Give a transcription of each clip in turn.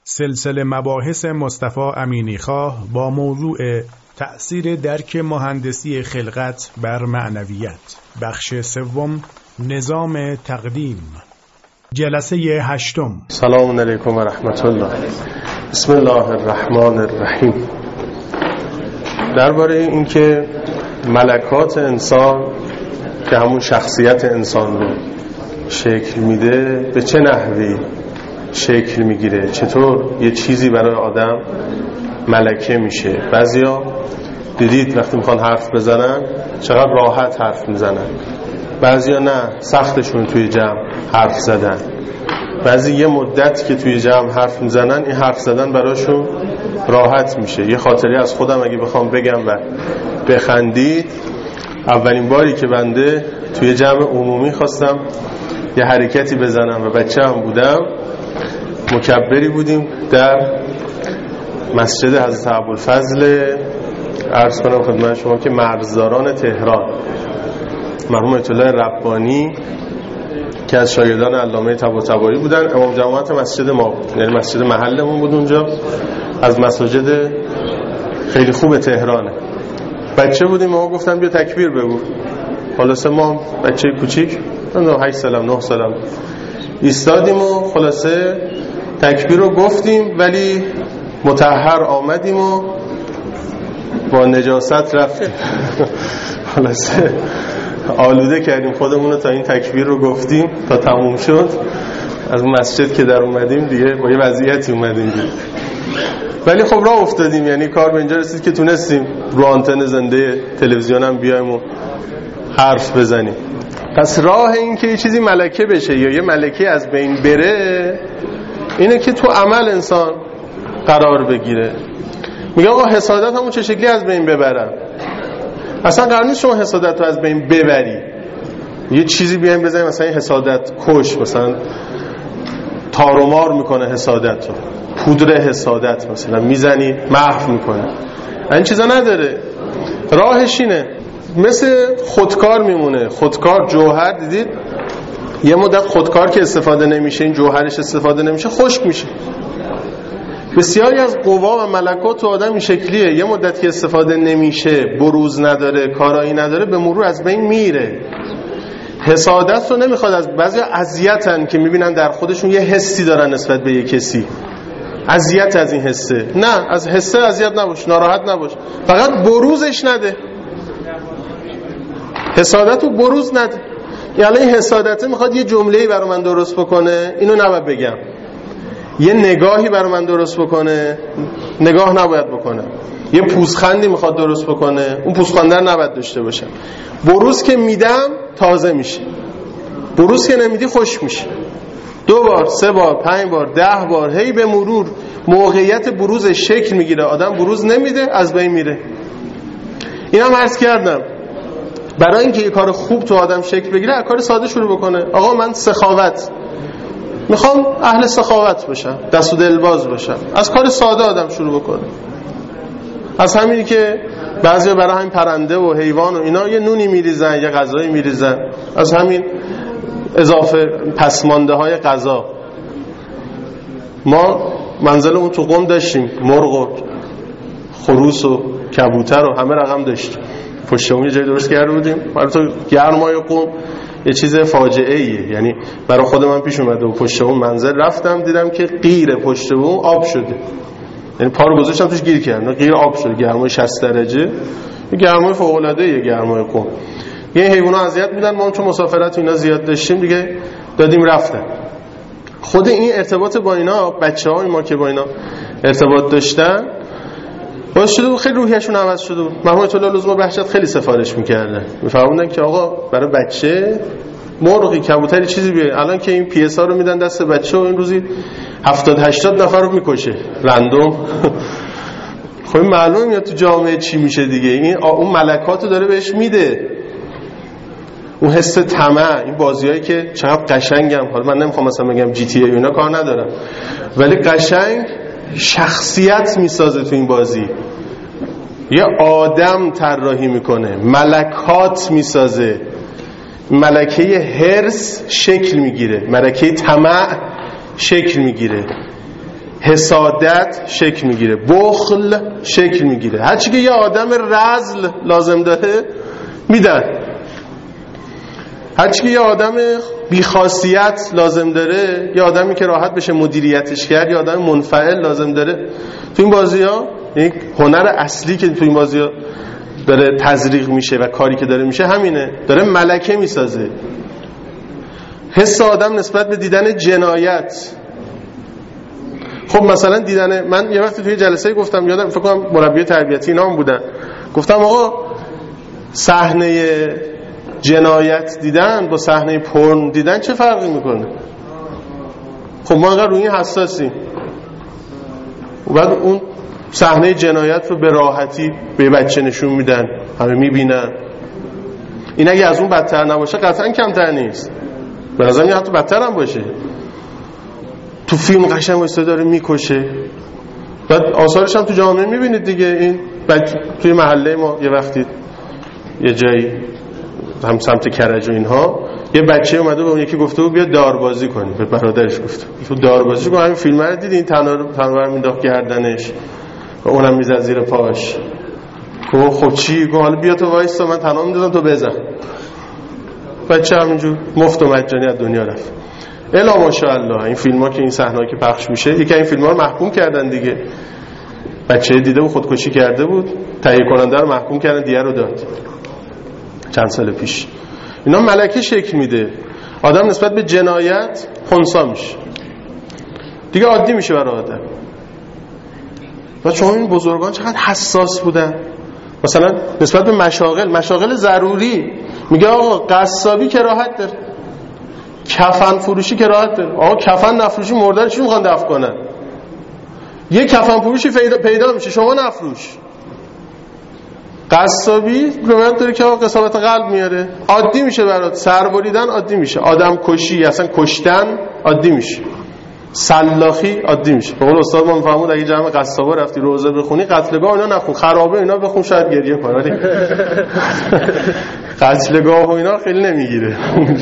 سلسله مباحث مصطفی امینیخواه با موضوع تأثیر درک مهندسی خلقت بر معنویت، بخش سوم، نظام تقدیم، جلسه 8. سلام علیکم و رحمت الله. بسم الله الرحمن الرحیم. درباره اینکه ملکات انسان که همون شخصیت انسان رو شکل میده به چه نحوی شکل میگیره، چطور یه چیزی برای آدم ملکه میشه. بعضیا دیدید وقتی میخوان حرف بزنن چقدر راحت حرف میزنن، بعضیا نه، سختشون توی جمع حرف زدن. بعضی یه مدت که توی جمع حرف میزنن این حرف زدن براشون راحت میشه. یه خاطری از خودم اگه بخوام بگم و بخندید، اولین باری که بنده توی جمع عمومی خواستم یه حرکتی بزنم و بچه هم بودم، مکبری بودیم در مسجد حضرت ابوالفضل، عرض کنم خدمت شما که مرزداران تهران، مرحوم آیت الله ربانی که از شاگردان علامه طباطبایی بودن، امام جماعت مسجد ما بود، یعنی مسجد محلمون بود اونجا، از مساجد خیلی خوب تهرانه. بچه بودیم، ما گفتن بیا تکبیر بگو. خلاصه ما بچه کوچیک 8 سالم 9 سالم ایستادیم و خلاصه تکبیر رو گفتیم، ولی مطهر آمدیم و با نجاست رفتیم. خلاصه آلوده کردیم خودمون رو تا این تکبیر رو گفتیم تا تموم شد. از مسجد که در اومدیم دیگه با یه وضعیتی اومدیم دیگه. ولی خب راه افتادیم، یعنی کار به اینجا رسید که تونستیم رو آنتن زنده تلویزیون هم بیایم و حرف بزنیم. پس راه این که یه چیزی ملکه بشه یا یه ملکه از بین بره اینه که تو عمل انسان قرار بگیره. میگه آقا حسادت همون چه شکلی از بین ببرم؟ اصلا قرار نیست شما حسادت رو از بین ببری. یه چیزی بیایم بزنیم مثلا حسادت کش، مثلا تارومار میکنه حسادت رو، پودر حسادت مثلا میزنی محو میکنه. این چیزا نداره. راهش اینه، مثل خودکار میمونه. خودکار جوهر، دیدید یه مدت خودکار که استفاده نمیشه، این جوهرش استفاده نمیشه، خشک میشه. بسیاری از قوا و ملکات و آدم این شکلیه، یه مدت که استفاده نمیشه، بروز نداره، کارایی نداره، به مرور از بین میره. حسادت رو نمیخواد. از بعضی اذیتن که میبینن در خودشون یه حسی دارن نسبت به یه کسی، اذیت از این حسه. نه، از حسه اذیت نباش، ناراحت نباش، فقط بروزش نده. حسادت رو بروز نده. یعنی این حسادته میخواد یه جمله‌ای برای من درست بکنه، اینو نباید بگم. یه نگاهی برای من درست بکنه، نگاه نباید بکنه. یه پوزخندی میخواد درست بکنه، اون پوزخنده نباید داشته باشه. بروز که میدم تازه میشه، بروز که نمیدی خوش میشه. 2 بار 3 بار 5 بار 10 بار هی به مرور موقعیت بروز شکل میگیره. آدم بروز نمیده، از بین میره. اینم عرض کردم برای اینکه یه کار خوب تو آدم شکل بگیره از کار ساده شروع بکنه. آقا من سخاوت میخوام، اهل سخاوت باشم، دست و دلباز باشم. از کار ساده آدم شروع بکنه. از همینی که بعضیا برای همین پرنده و حیوان و اینا یه نونی میریزن، یه غذایی میریزن، از همین اضافه پسمانده های غذا. ما منزلمون تو قم داشتیم، مرغ و خروس و کبوتر و همه رقم داشتیم. پشتمون یه جای درست کرده بودیم. برای تو گرمای قم یه چیز فاجعه ایه، یعنی برای خود من پیش اومده و پشتمون منزل رفتم دیدم که غیر پشتمون آب شده، یعنی پا رو گذاشتم توش گیر کردم، غیر آب شده. گرمای 60 درجه، گرمای فوق العاده ایه گرمای قم. یه حیونا اذیت میدن. ما چون مسافرت اینا زیاد داشتیم دیگه دادیم رفتن. خود این ارتباط با اینا، بچه‌های ما که با اینا ارتباط داشتن، باعث شده بود خیلی روحیشون عوض شده بود. مرحوم آیت الله لزوم بهجت خیلی سفارش میکردن، میفرمودن که آقا برای بچه مرغی کبوتری چیزی بیاره. الان که این پی اس ها رو میدن دست بچه و این روزی 70-80 نفر رو میکشه رندوم. خب معلومه میاد تو جامعه چی میشه دیگه. این اون ملکات رو داره بهش میده، اون حس طمع. این بازیایی که چقدر قشنگم، حالا من نمیخوام مثلا بگم جی تی ای اینا کار ندارم، ولی قشنگ شخصیت میسازه تو این بازی. یه آدم طراحی میکنه، ملکات میسازه. ملکه حرص شکل میگیره، ملکه طمع شکل میگیره، حسادت شکل میگیره، بخل شکل میگیره. هرچی که یه آدم رذل لازم داره میدن، هرچی که یه آدم بیخاصیت لازم داره، یه آدمی که راحت بشه مدیریتش کرد، یه آدم منفعل لازم داره. تو این بازی ها یک هنر اصلی که تو این بازی ها داره تزریق میشه و کاری که داره میشه همینه، داره ملکه میسازه. حس آدم نسبت به دیدن جنایت. خب مثلا دیدن، من یه وقتی توی جلسه گفتم، یادم فکر کنم مربی تربیتی اینا هم بودن، گفتم آقا صحنه جنایت دیدن با صحنه پورن دیدن چه فرقی میکنه؟ خب ما انقدر روی این حساسیم و بعد اون صحنه جنایت رو به راحتی به بچه نشون میدن، همه میبینن. این اگه از اون بدتر نباشه قطعا کمتر نیست، به نظر میاد حتی بدتر هم باشه. تو فیلم قشنگ واسه داره میکشه، بعد آثارش هم تو جامعه میبینید دیگه. این توی محله ما یه وقتی یه جایی هم سمت کرج و اینها یه بچه اومده به اون یکی گفته بود بیا داربازی کنی، به برادرش گفت تو داربازی کن. همین فیلم رو دیدی، این تنور مینداخت گردنش و اونم میزد زیر پاش. خب چی؟ گفت حالا بیا تو وایسا من تنها میندازم تو بزن. بچه همینجور مفت و مجانی از دنیا رفت. الا ماشاءالله این فیلم‌ها که این صحنه‌ها که پخش میشه، یکی این فیلم‌ها رو محکوم کردن دیگه. بچه دیده بود خودکشی کرده بود، تهیه کننده رو محکوم کردن، دیه رو داد چند سال پیش. اینا ملکه شکل میده. آدم نسبت به جنایت خنثی میشه دیگه، عادی میشه برای آدم. و چون این بزرگان چقدر حساس بودن، مثلا نسبت به مشاغل ضروری میگه آقا قصابی که راحت داره، کفن فروشی که راحت داره. آقا کفن نفروشی مردن چی میخوان دفن کنن؟ یه کفن فروشی پیدا میشه، شما نفروش. قصابی روایت داره که آقا قساوت قلب میاره، عادی میشه برات. سربریدن عادی میشه، آدم کشی اصلا کشتن عادی میشه، سلاخی عادی میشه. به قول استاد ما میفهمون اگه جمع قصابا رفتی روزه بخونی، قتلگاه اینا نخون، خرابه اینا بخون، شاید گریه کنی، ولی قتلگاه و اینا خیلی نمیگیره،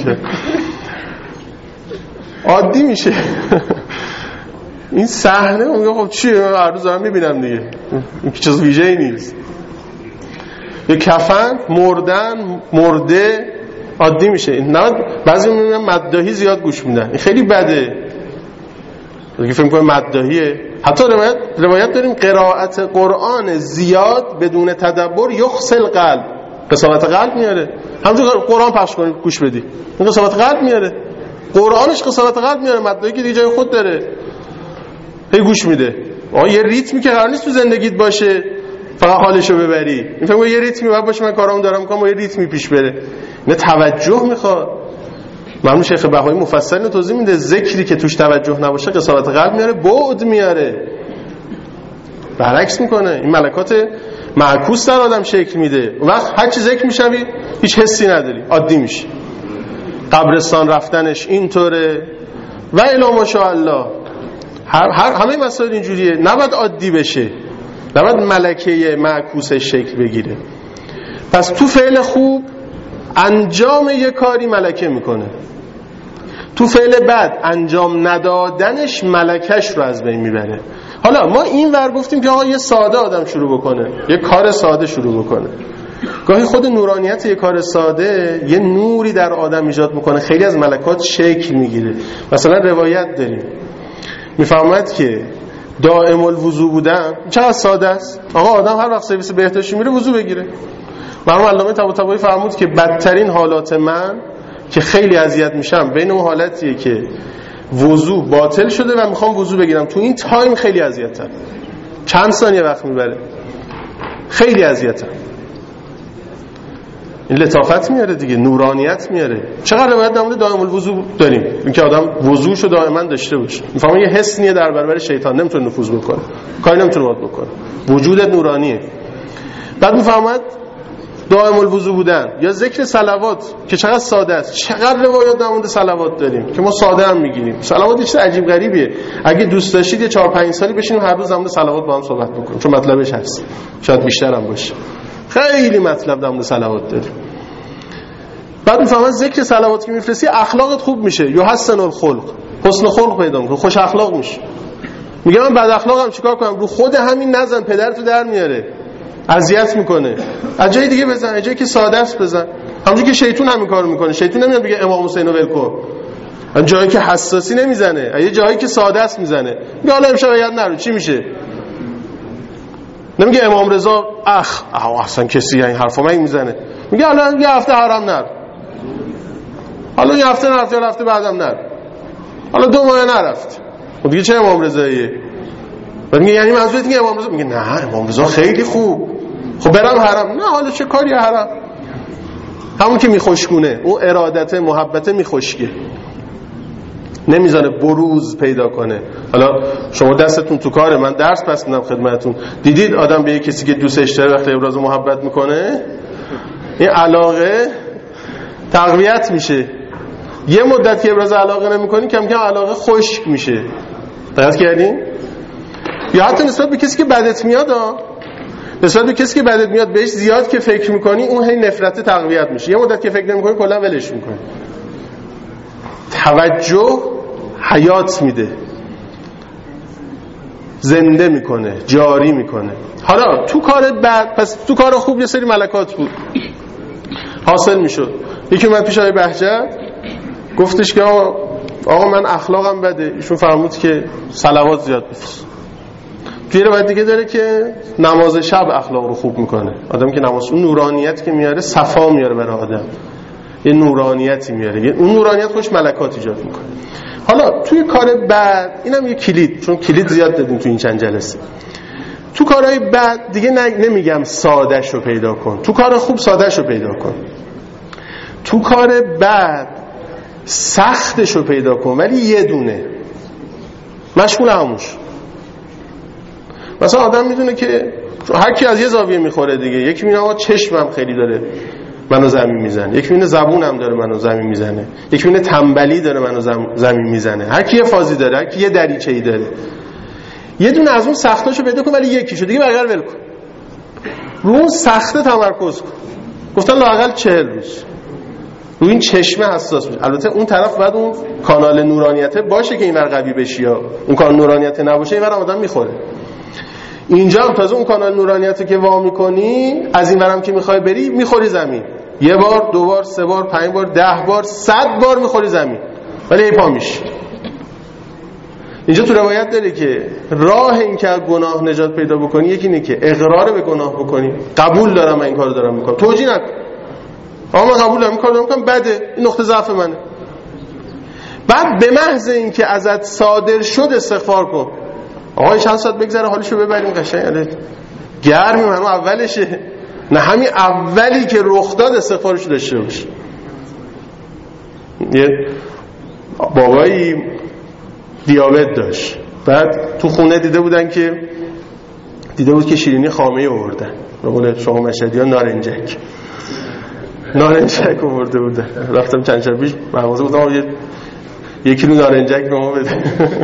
عادی میشه. این صحنه میگه خب چیه، هر روز دارم میبینم دیگه، این چیز ویژه‌ای نیست. یه کفن مردن مرده عادی میشه. نه بعضی میگن مداحی زیاد گوش میدن، این خیلی بده. دیگه فکر می‌کنم مداحیه. حتی روایت داریم قرائت قرآن زیاد بدون تدبر یخسل قلب، قساوت قلب میاره. همونجور قرآن پخش کنید گوش بدی، این قساوت قلب میاره. قرآنش قساوت قلب میاره، مداحی که دیگه جای خود داره، هی گوش میده. یه ریتمی که قرار نیست تو زندگیت باشه فقط حالشو ببری. این فکر یه ریتمی باید باشه، من کارامو دارم میکنم و یه ریتمی پیش بره. نه توجه میخواد. مرحوم شیخ بهایی مفصل اینو توضیح میده، ذکری که توش توجه نباشه قساوت قلب میاره، بعد میاره، برعکس میکنه. این ملکات معکوس در آدم شکل میده. اون وقت هر چی ذکر میشوی هیچ حسی نداری، عادی میشه. قبرستان رفتنش اینطوره و الا ماشاءالله. همه مسائل اینجوریه، نباید عادی بشه، نباید ملکه معکوسش شکل بگیره. پس تو فعل خوب انجام یه کاری ملکه میکنه، تو فعل بد انجام ندادنش ملکش رو از بین میبره. حالا ما این ور گفتیم که آقا یه ساده آدم شروع بکنه، یه کار ساده شروع بکنه. گاهی خود نورانیت یه کار ساده یه نوری در آدم ایجاد میکنه، خیلی از ملکات شکل میگیره. مثلا روایت داریم میفهمد که دائم الوضو بودن چقدر ساده است. آقا آدم هر وقت سرویس بهداشتی میره وضو بگیره. مرحوم علامه طباطبایی فرمود که بدترین حالات من که خیلی اذیت میشم بین اون حالتیه که وضو باطل شده و میخوام وضو بگیرم، تو این تایم خیلی اذیتم، چند ثانیه وقت میبره، خیلی اذیتم. این لطافت میاره دیگه، نورانیت میاره. چقدر روایت در مورد دائم الوضو داریم، اینکه آدم وضوشو دائما داشته باشه. میفهمم یه حسنیه در برابر شیطان، نمیتونه نفوذ بکنه، کاری نمیتونه وارد بکنه، وجودت نورانیه. بعد میفهمد دائم الوضو بودن یا ذکر صلوات که چقدر ساده است. چقدر روایات در مورد صلوات داریم که ما ساده هم میگیریم. صلوات چیز عجیب غریبیه. اگه دوست داشتید یه 4-5 سالی بشینیم هر روز در مورد صلوات با هم صحبت بکنیم، چون مطلبش هست، شاید بیشتر هم باشه. خیلی مطلب در مورد صلوات داریم. بعد میفهمن ذکر صلوات که میفرستی اخلاقت خوب میشه، یحسن الخلق، حسن خلق پیدا میکنه، خوش اخلاق میشه. میگه من بد اخلاقم چیکار کنم؟ رو خود همین نزن، پدرتو در میاره، اذیت میکنه. از جای دیگه بزن، از جایی که ساده است بزن. همونجوری که شیطون همین کارو میکنه. شیطون نمیاد بگه امام حسین رو ول کن. از جایی که حساسی نمیزنه، از جایی که ساده است میزنه. میگه حالا امشب یاد نرو، چی میشه؟ نمیگه امام رضا احسن کسی این حرفا من میزنه. میگه حالا یه هفته حرام نر، حالا یه هفته نرفت، یه هفته بعدم نر، حالا 2 ماه نرفت. خب دیگه چه امام رضاییه؟ میگه یعنی منظورت اینه امام رضا؟ میگه نه امام رضا خیلی خوب. خب برم حرام؟ نه حالا چه کاری حرام؟ همون که میخوشگونه، اون ارادت محبت میخوشگه، نمیذاره بروز پیدا کنه. حالا شما دستتون تو کاره، من درس پس میدم خدمتتون. دیدید آدم به یک کسی که دوستش داره وقتی ابراز محبت میکنه، این علاقه تقویت میشه. یه مدت که ابراز علاقه نمیکنی کم کم علاقه خشک میشه. دقت کردین؟ یا حتی نسبت به کسی که بدت میاد، نسبت به کسی که بدت میاد بهش زیاد که فکر میکنی، اون هی نفرت تقویت میشه. یه مدت که فکر نمیکنی کلا ولش میکنی. توجه حیات میده، زنده میکنه، جاری میکنه. حالا تو کار بد، پس تو کار خوب یه سری ملکات بود حاصل میشد. یکی اومد پیش آقای بهجت گفتش که آقا من اخلاقم بده. ایشون فرمود که صلوات زیاد بفرست. توی روایت دیگه داره که نماز شب اخلاق رو خوب میکنه. آدم که نماز، اون نورانیت که میاره صفا میاره برای آدم، یه نورانیتی میاره، اون نورانیت خوش ملکات ایجاد میکنه. حالا توی کار بد، اینم یه کلید، چون کلید زیاد دادیم تو این چند جلسه. تو کارهای بد دیگه نمیگم سادهش رو پیدا کن، تو کار خوب سادهش رو پیدا کن. تو کار بد سختش رو پیدا کن، ولی یه دونه مشغول هموش. مثلا آدم میدونه که هر کی از یه زاویه میخوره دیگه. یکی میگه آقا چشمم خیلی داره منو زمین میزنه، یکی میگه زبونم داره منو زمین میزنه، یکی میگه تنبلی داره منو زمین میزنه. هر کی یه فازی داره، هر کی یه دریچه‌ای داره. یه دونه از اون سختاشو پیدا کن، ولی یکیشو دیگه بغیر ول کن. رو اون سخته تمرکز کن. گفتن لااقل 40 روز رو این چشمه حساس باش. البته اون طرف بعد اون کانال نورانیته باشه که اینور قوی بشی، یا اون کانال نورانیته نباشه اینور آدم میخوره. اینجا هم تازه اون کانال نورانیته که وا میکنی، از این ورم که میخوای بری میخوری زمین. 1 بار، 2 بار، 3 بار، 5 بار، 10 بار، 100 بار میخوری زمین، ولی ای پا میشی. اینجا تو روایت داره که راه این که گناه نجات پیدا بکنی یکی اینه که اقرار به گناه بکنی، قبول دارم من این کارو دارم میکنم، توجیه نکن. آقا من قبول دارم این کارو دارم میکنم، بده، این نقطه ضعف منه. بعد به محض این که ازت صادر شد استغفار کن. آقا چند ساعت بگذره حالشو ببریم قشنگ گرمیم، همون اولشه، نه همین اولی که رخ داد استغفارشو داشته باش. یه بابایی دیابت داشت، بعد تو خونه دیده بود که شیرینی خامه آوردن، به قول شما مشهدی‌ها نارنجک آورده بودن. رفتم چند شب پیش مغازه بودم، 1 کیلو نارنجک به ما بده.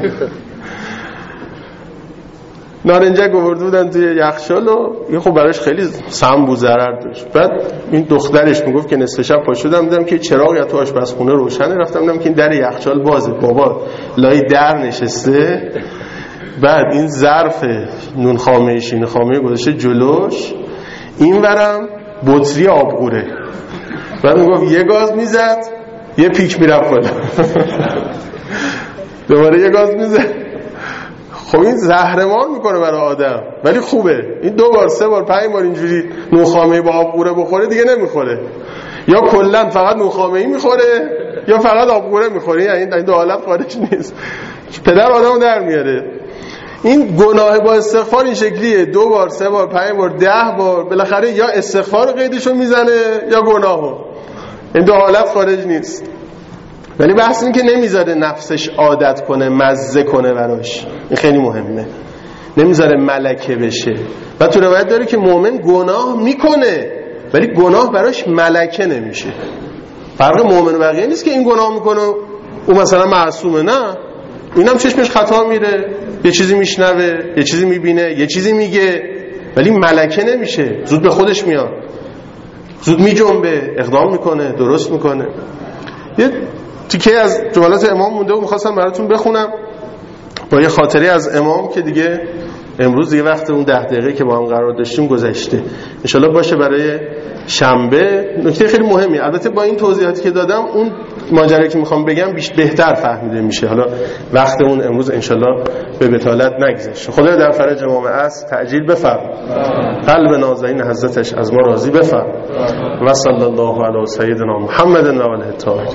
نارنجک آورده بودن توی یخچال و این خب براش خیلی سم بود، ضرر داشت. بعد این دخترش میگفت که نصف شب پا شدم دیدم که چراغ تو آشپزخونه روشنه، رفتم دیدم که این در یخچال بازه. بابا لای در نشسته، بعد این ظرف نون خامه شین خامه گذاشته جلوش، این ورم بطری آبگوره. بعد میگفت یه گاز میزد، یه پیک میرفت بالا، دوباره یه گاز میزد. خب این زهرمار میکنه برای آدم، ولی خوبه. این 2 بار 3 بار 5 بار اینجوری نونخامه‌ای با آبگوره بخوره دیگه نمیخوره، یا کلا فقط نونخامه‌ای میخوره یا فقط آبگوره میخوره. یعنی این 2 حالت خارج نیست. پدر آدمو در میاره. این گناه با استغفار این شکلیه، 2 بار 3 بار 5 بار 10 بار، بالاخره یا استغفار رو قیدشو میزنه یا گناهو. این 2 حالت خارج نیست. ولی بحث این که نمیذاره نفسش عادت کنه، مزه کنه براش. این خیلی مهمه. نمیذاره ملکه بشه. و تو روایت داره که مؤمن گناه میکنه ولی گناه براش ملکه نمیشه. فرق مؤمن و بقیه نیست که این گناه میکنه اون مثلا معصومه، نه، اینم چشمش خطا میره، یه چیزی میشنوه، یه چیزی میبینه، یه چیزی میگه، ولی ملکه نمیشه. زود به خودش میاد، زود میجنبه، اقدام میکنه، درست میکنه. یه تیکه از جملات امام مونده و میخواستم براتون بخونم. با یه خاطره از امام که دیگه امروز دیگه وقت اون 10 دقیقه که با هم قرار داشتیم گذشته، انشالله باشه برای شنبه. نکته خیلی مهمی، البته با این توضیحاتی که دادم اون ماجرایی که میخوام بگم بهتر فهمیده میشه. حالا وقتمون امروز انشالله به بتالت نگذشت. خدای در فرج امام عصر تعجیل بفرما، قلب نازنین حضرتش از ما راضی بفرما. و صلی الله علی سیدنا محمد و آله الطاهرین.